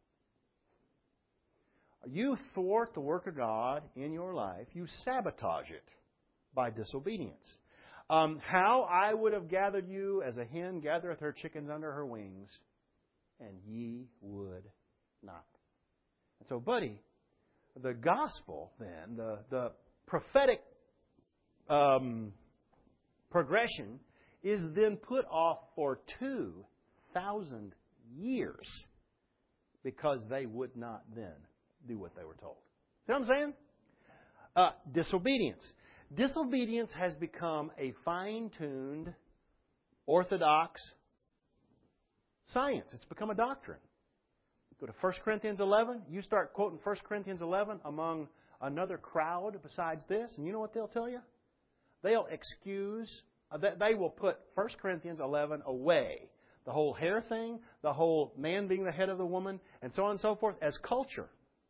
You thwart the work of God in your life. You sabotage it by disobedience. How I would have gathered you as a hen gathereth her chickens under her wings, and ye would not. And so, buddy, the gospel then, the prophetic progression is then put off for 2,000 years because they would not then do what they were told. See what I'm saying? Disobedience. Disobedience has become a fine-tuned, orthodox science. It's become a doctrine. Go to 1 Corinthians 11. You start quoting 1 Corinthians 11 among another crowd besides this, and you know what they'll tell you? They'll they will put 1 Corinthians 11 away. The whole hair thing, the whole man being the head of the woman, and so on and so forth, as culture.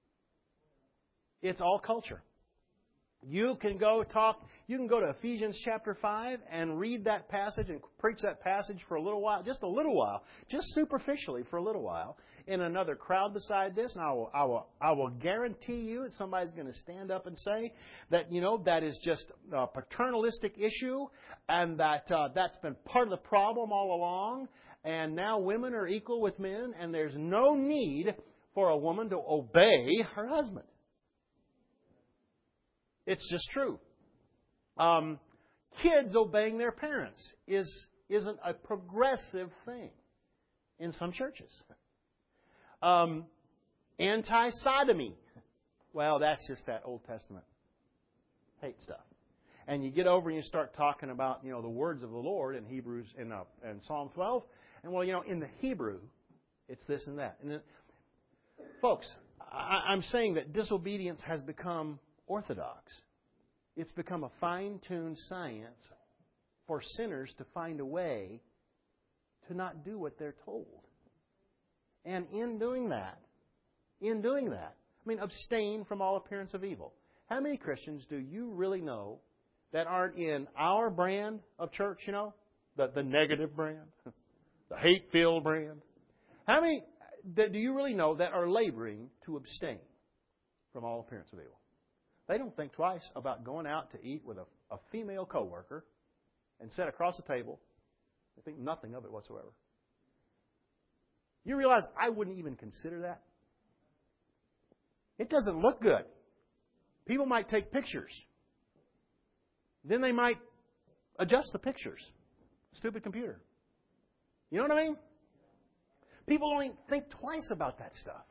It's all culture. You can go to Ephesians chapter 5 and read that passage and preach that passage for a little while, just superficially for a little while, in another crowd beside this, and I will guarantee you that somebody's going to stand up and say that, that is just a paternalistic issue, and that's been part of the problem all along, and now women are equal with men, and there's no need for a woman to obey her husband. It's just true. Kids obeying their parents isn't a progressive thing in some churches. Anti-sodomy. Well, that's just that Old Testament hate stuff. And you get over and you start talking about, the words of the Lord in Hebrews and Psalm 12. And in the Hebrew, it's this and that. And then, folks, I'm saying that disobedience has become orthodox. It's become a fine-tuned science for sinners to find a way to not do what they're told. And in doing that, abstain from all appearance of evil. How many Christians do you really know that aren't in our brand of church, the negative brand, the hate-filled brand? How many do you really know that are laboring to abstain from all appearance of evil? They don't think twice about going out to eat with a female coworker and sit across the table. They think nothing of it whatsoever. You realize I wouldn't even consider that? It doesn't look good. People might take pictures. Then they might adjust the pictures. Stupid computer. You know what I mean? People don't even think twice about that stuff.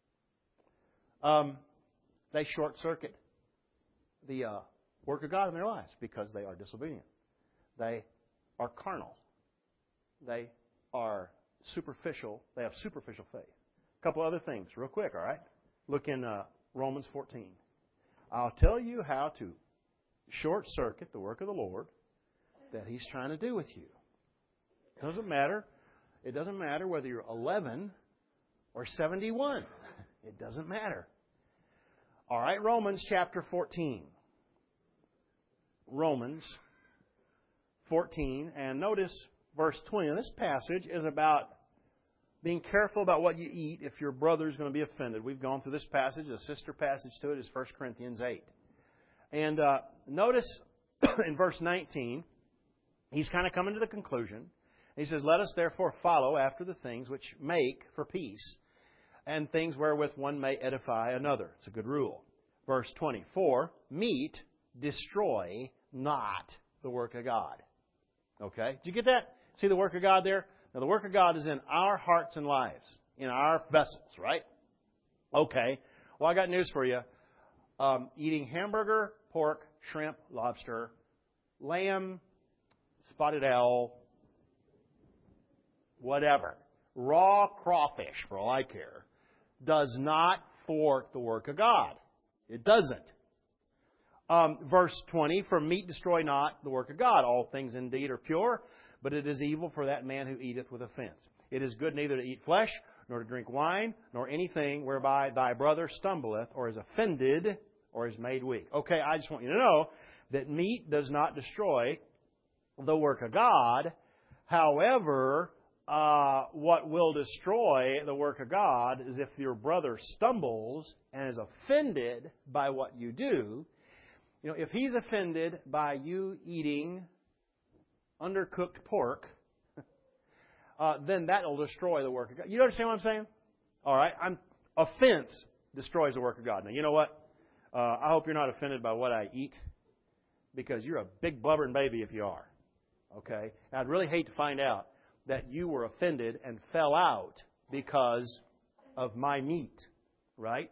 They short-circuit the work of God in their lives because they are disobedient. They are carnal. They are superficial. They have superficial faith. A couple other things real quick, all right? Look in Romans 14. I'll tell you how to short-circuit the work of the Lord that He's trying to do with you. It doesn't matter whether you're 11 or 71. It doesn't matter. All right, Romans chapter 14. Romans 14, and notice verse 20. Now, this passage is about being careful about what you eat if your brother is going to be offended. We've gone through this passage. The sister passage to it is 1 Corinthians 8. And notice in verse 19, he's kind of coming to the conclusion. He says, "Let us therefore follow after the things which make for peace, and things wherewith one may edify another." It's a good rule. Verse 24, "Meat destroy not the work of God." Okay? Did you get that? See the work of God there? Now, the work of God is in our hearts and lives, in our vessels, right? Okay. Well, I got news for you. Eating hamburger, pork, shrimp, lobster, lamb, spotted owl, whatever, raw crawfish, for all I care, does not thwart the work of God. It doesn't. Verse 20, "For meat destroy not the work of God. All things indeed are pure, but it is evil for that man who eateth with offense. It is good neither to eat flesh, nor to drink wine, nor anything whereby thy brother stumbleth, or is offended, or is made weak." Okay, I just want you to know that meat does not destroy the work of God. However, what will destroy the work of God is if your brother stumbles and is offended by what you do. If he's offended by you eating undercooked pork, then that will destroy the work of God. You understand what I'm saying? All right. Offense destroys the work of God. Now, you know what? I hope you're not offended by what I eat, because you're a big blubbering baby if you are. Okay? And I'd really hate to find out that you were offended and fell out because of my meat, right?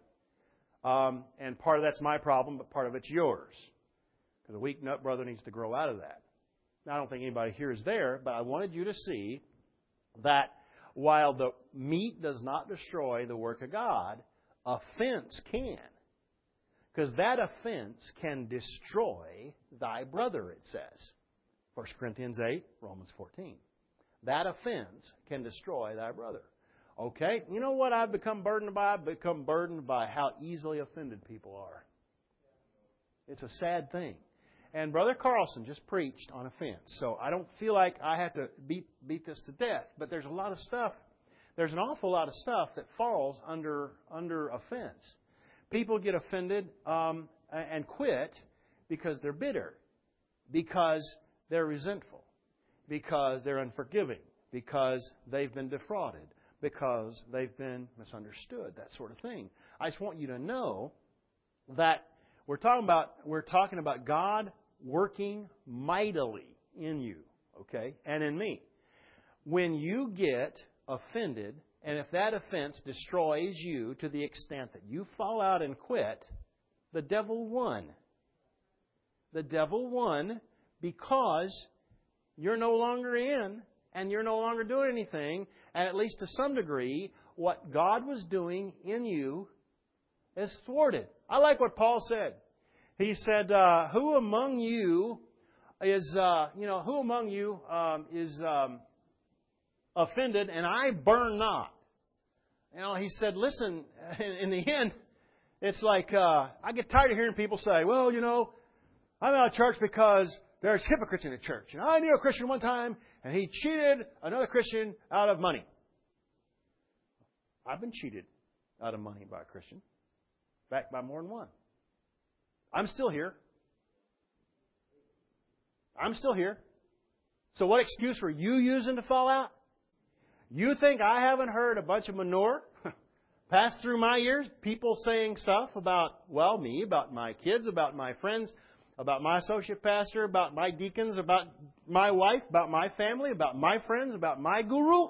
And part of that's my problem, but part of it's yours. Because a weak nut brother needs to grow out of that. Now, I don't think anybody here is there, but I wanted you to see that while the meat does not destroy the work of God, offense can. Because that offense can destroy thy brother, it says. 1 Corinthians 8, Romans 14. That offense can destroy thy brother. Okay, you know what I've become burdened by? I've become burdened by how easily offended people are. It's a sad thing. And Brother Carlson just preached on offense. So I don't feel like I have to beat this to death. But there's a lot of stuff. There's an awful lot of stuff that falls under offense. People get offended and quit because they're bitter, because they're resentful, because they're unforgiving, because they've been defrauded, because they've been misunderstood, that sort of thing. I just want you to know that We're talking about God working mightily in you, okay, and in me. When you get offended, and if that offense destroys you to the extent that you fall out and quit, the devil won. The devil won because you're no longer in and you're no longer doing anything, and at least to some degree, what God was doing in you is thwarted. I like what Paul said. He said, "Who among you is offended, and I burn not?" He said, "Listen, in the end, it's like I get tired of hearing people say, well, I'm out of church because there's hypocrites in the church. And I knew a Christian one time, and he cheated another Christian out of money." I've been cheated out of money by a Christian, backed by more than one. I'm still here. So what excuse were you using to fall out? You think I haven't heard a bunch of manure pass through my ears? People saying stuff about, me, about my kids, about my friends, about my associate pastor, about my deacons, about my wife, about my family, about my friends, about my guru.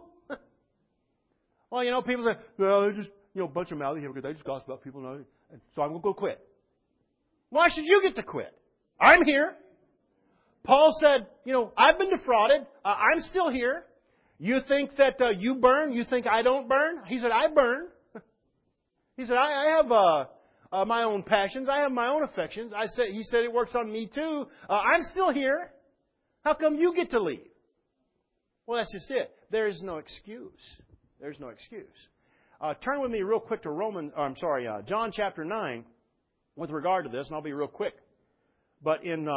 Well, people say, they're just, a bunch of mouthy hypocrites. They just gossip about people. So I'm going to go quit. Why should you get to quit? I'm here. Paul said, I've been defrauded. I'm still here. You think that you burn? You think I don't burn? He said, I burn. He said, I have my own passions. I have my own affections. He said it works on me too. I'm still here. How come you get to leave? Well, that's just it. There is no excuse. There's no excuse. Turn with me real quick to John chapter 9 with regard to this, and I'll be real quick. But in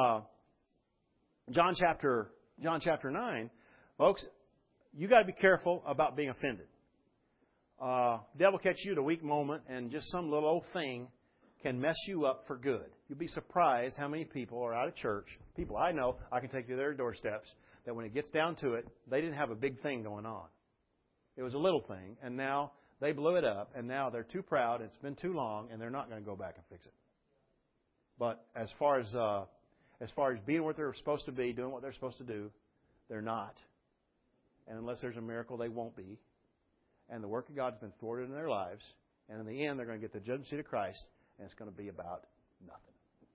John chapter 9, folks, you got to be careful about being offended. The devil catch you at a weak moment, and just some little old thing can mess you up for good. You'll be surprised how many people are out of church. People I know, I can take to their doorsteps, that when it gets down to it, they didn't have a big thing going on. It was a little thing, and now they blew it up, and now they're too proud, it's been too long, and they're not going to go back and fix it. But as far as being what they're supposed to be, doing what they're supposed to do, they're not. And unless there's a miracle, they won't be. And the work of God's been thwarted in their lives. And in the end, they're going to get the judgment seat of Christ, and it's going to be about nothing.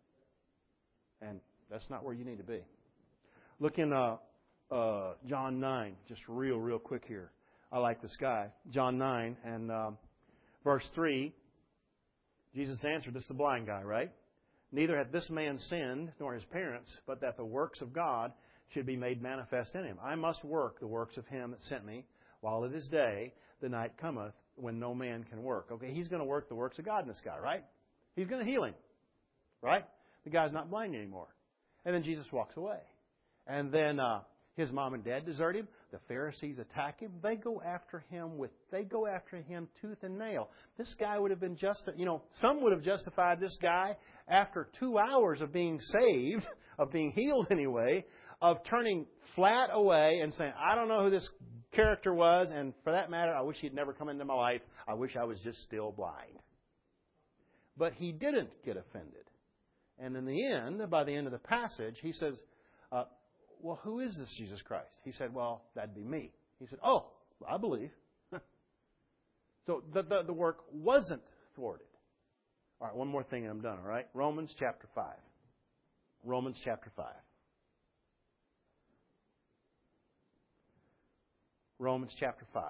And that's not where you need to be. Look in John 9, just real quick here. I like this guy. John 9 and verse 3. Jesus answered, this is the blind guy, right? Neither hath this man sinned, nor his parents, but that the works of God should be made manifest in him. I must work the works of him that sent me, while it is day, the night cometh, when no man can work. Okay, he's going to work the works of God in this guy, right? He's going to heal him, right? The guy's not blind anymore. And then Jesus walks away. And then his mom and dad desert him. The Pharisees attack him. They go after him tooth and nail. This guy would have been some would have justified this guy after 2 hours of being saved, of being healed anyway, of turning flat away and saying, I don't know who this character was, and for that matter, I wish he'd never come into my life. I wish I was just still blind. But he didn't get offended. And in the end, by the end of the passage, he says, well, who is this Jesus Christ? He said, well, that'd be me. He said, oh, I believe. So the work wasn't thwarted. All right, one more thing and I'm done, all right? Romans chapter 5. Romans chapter 5. Romans chapter 5.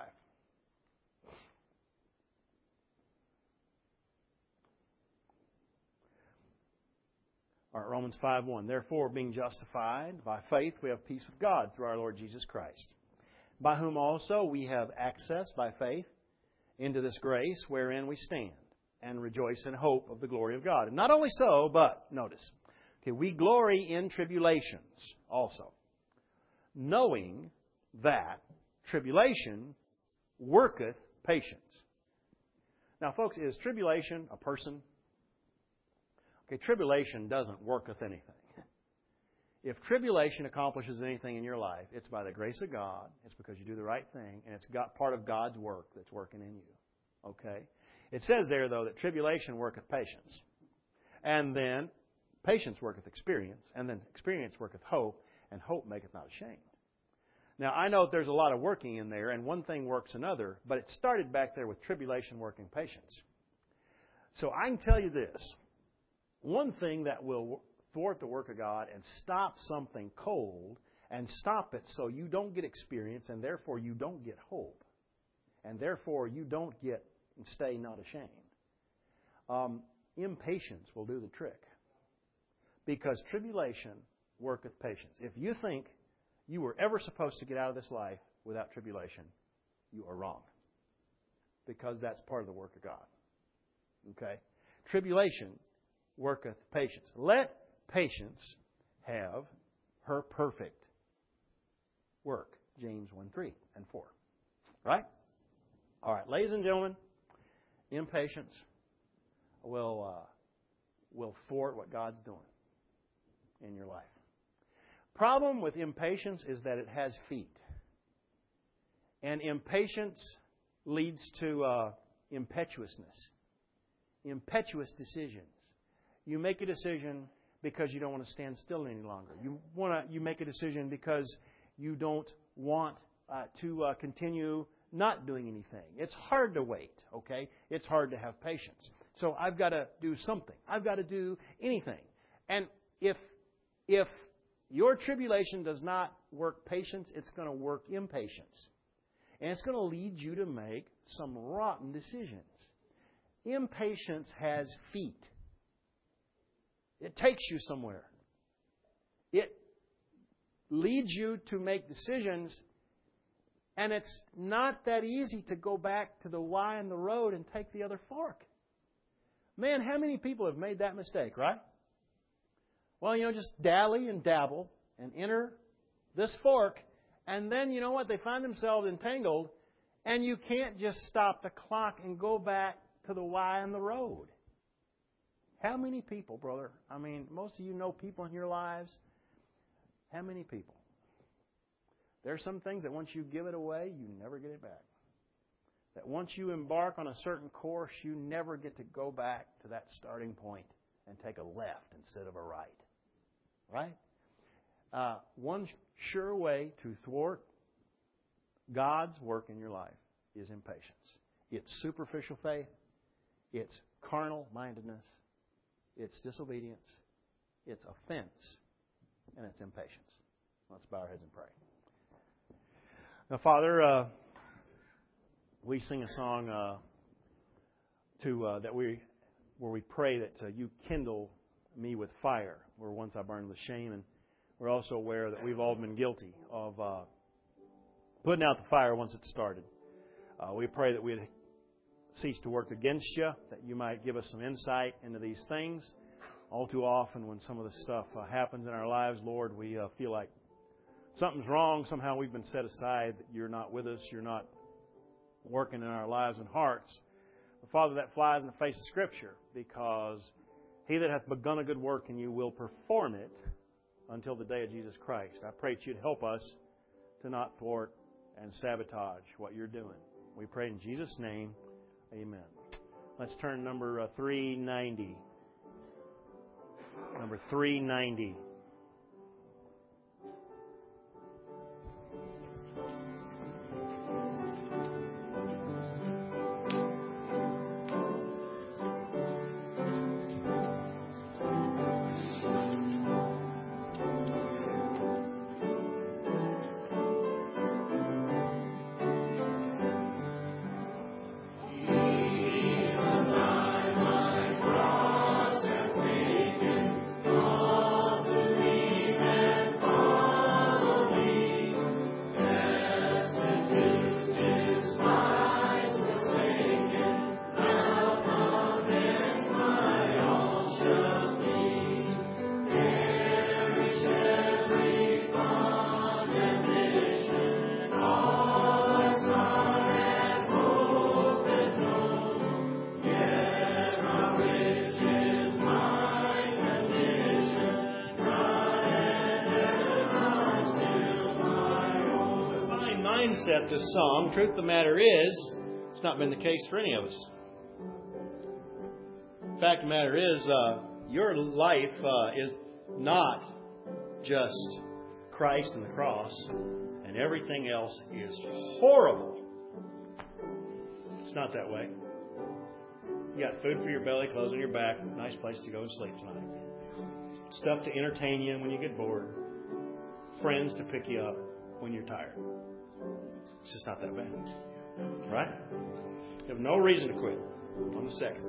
All right, Romans 5:1. Therefore, being justified by faith, we have peace with God through our Lord Jesus Christ, by whom also we have access by faith into this grace wherein we stand, and rejoice in hope of the glory of God. And not only so, but, notice, we glory in tribulations also, knowing that tribulation worketh patience. Now, folks, is tribulation a person? Okay, tribulation doesn't worketh anything. If tribulation accomplishes anything in your life, it's by the grace of God. It's because you do the right thing, and it's got part of God's work that's working in you. Okay? It says there, though, that tribulation worketh patience. And then patience worketh experience, and then experience worketh hope, and hope maketh not ashamed. Now, I know there's a lot of working in there, and one thing works another, but it started back there with tribulation working patience. So I can tell you this. One thing that will thwart the work of God and stop something cold and stop it so you don't get experience, and therefore you don't get hope, and therefore you don't get and stay not ashamed. Impatience will do the trick. Because tribulation worketh patience. If you think you were ever supposed to get out of this life without tribulation, you are wrong. Because that's part of the work of God. Okay? Tribulation worketh patience. Let patience have her perfect work. James 1:3 and 4. Right? All right, ladies and gentlemen, impatience will thwart what God's doing in your life. Problem with impatience is that it has feet. And impatience leads to impetuousness. Impetuous decisions. You make a decision because you don't want to stand still any longer. You make a decision because you don't want to continue not doing anything. It's hard to wait, okay? It's hard to have patience. So I've got to do something. I've got to do anything. And if your tribulation does not work patience, it's going to work impatience. And it's going to lead you to make some rotten decisions. Impatience has feet. It takes you somewhere. It leads you to make decisions, and it's not that easy to go back to the Y in the road and take the other fork. Man, how many people have made that mistake, right? Well, just dally and dabble and enter this fork, and then, you know what, they find themselves entangled, and you can't just stop the clock and go back to the Y in the road. How many people, brother? I mean, most of you know people in your lives. How many people? There are some things that once you give it away, you never get it back. That once you embark on a certain course, you never get to go back to that starting point and take a left instead of a right. Right? One sure way to thwart God's work in your life is impatience. It's superficial faith. It's carnal mindedness. It's disobedience. It's offense. And it's impatience. Let's bow our heads and pray. Now, Father, we sing a song where we pray that you kindle me with fire, where once I burned with shame, and we're also aware that we've all been guilty of putting out the fire once it started. We pray that we'd cease to work against you, that you might give us some insight into these things. All too often when some of this stuff happens in our lives, Lord, we feel like something's wrong. Somehow we've been set aside, that you're not with us, you're not working in our lives and hearts. But Father, that flies in the face of Scripture, because he that hath begun a good work in you will perform it until the day of Jesus Christ. I pray that you'd help us to not thwart and sabotage what you're doing. We pray in Jesus' name. Amen. Let's turn to number 390. Number 390. This song. Truth of the matter is, it's not been the case for any of us. The fact of the matter is, your life is not just Christ and the cross, and everything else is horrible. It's not that way. You got food for your belly, clothes on your back, nice place to go and sleep tonight. Stuff to entertain you when you get bored. Friends to pick you up when you're tired. It's just not that bad. Right? You have no reason to quit on the second.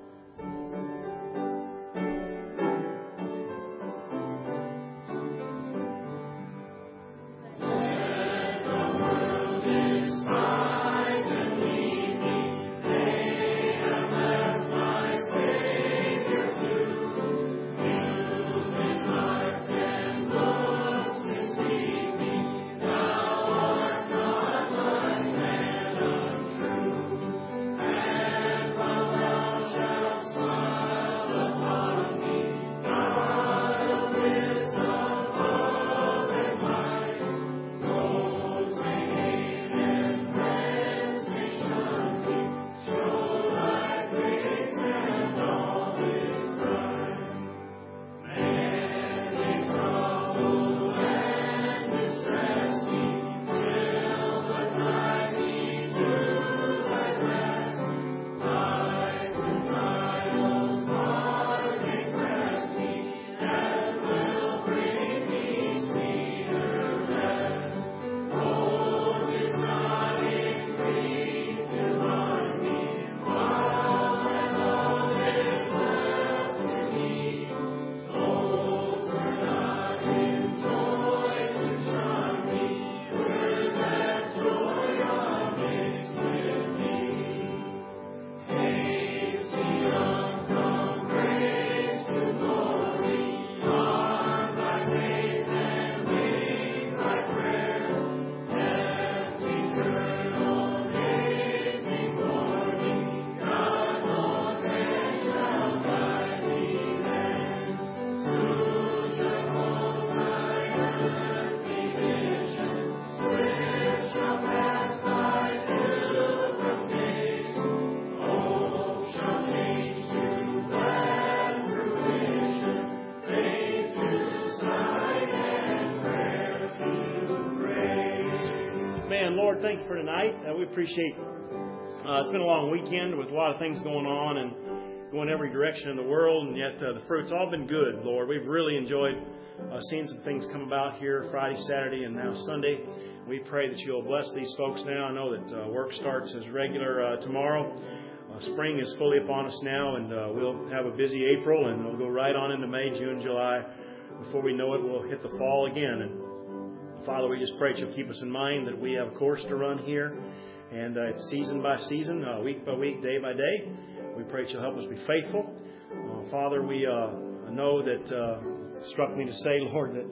Lord, thank you for tonight. We appreciate it's been a long weekend with a lot of things going on and going every direction in the world, and yet the fruit's all been good, Lord. We've really enjoyed seeing some things come about here Friday, Saturday, and now Sunday. We pray that you'll bless these folks now. I know that work starts as regular tomorrow. Spring is fully upon us now, and we'll have a busy April, and we'll go right on into May, June, July. Before we know it, we'll hit the fall again. And Father, we just pray that you'll keep us in mind that we have a course to run here, and it's season by season, week by week, day by day. We pray that you'll help us be faithful. Father, we know that it struck me to say, Lord, that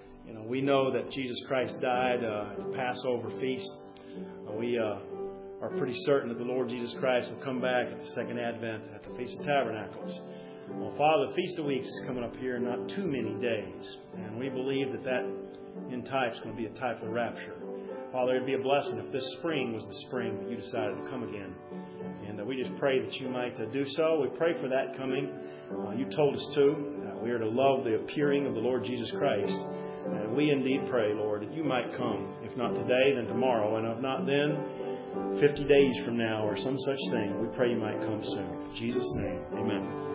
we know that Jesus Christ died at the Passover feast. We are pretty certain that the Lord Jesus Christ will come back at the second advent at the Feast of Tabernacles. Well, Father, the Feast of Weeks is coming up here in not too many days, and we believe that in type is going to be a type of the rapture. Father, it'd be a blessing if this spring was the spring that you decided to come again. And we just pray that you might do so. We pray for that coming. You told us to. We are to love the appearing of the Lord Jesus Christ. And we indeed pray, Lord, that you might come. If not today, then tomorrow. And if not then, 50 days from now or some such thing. We pray you might come soon. In Jesus' name, amen.